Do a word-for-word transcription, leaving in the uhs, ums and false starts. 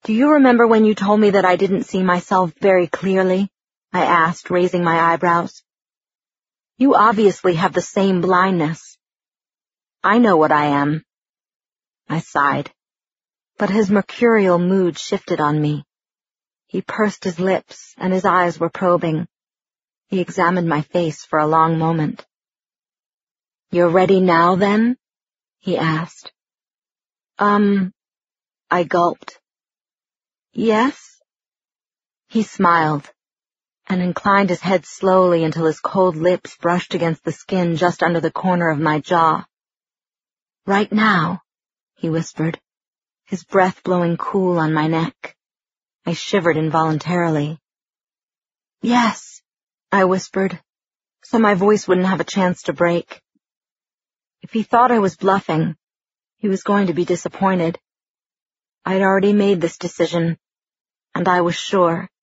Do you remember when you told me that I didn't see myself very clearly? I asked, raising my eyebrows. You obviously have the same blindness. I know what I am. I sighed, but his mercurial mood shifted on me. He pursed his lips, and his eyes were probing. He examined my face for a long moment. You're ready now, then? He asked. Um, I gulped. Yes? He smiled, and inclined his head slowly until his cold lips brushed against the skin just under the corner of my jaw. Right now, he whispered, his breath blowing cool on my neck. I shivered involuntarily. Yes, I whispered, so my voice wouldn't have a chance to break. If he thought I was bluffing, he was going to be disappointed. I'd already made this decision, and I was sure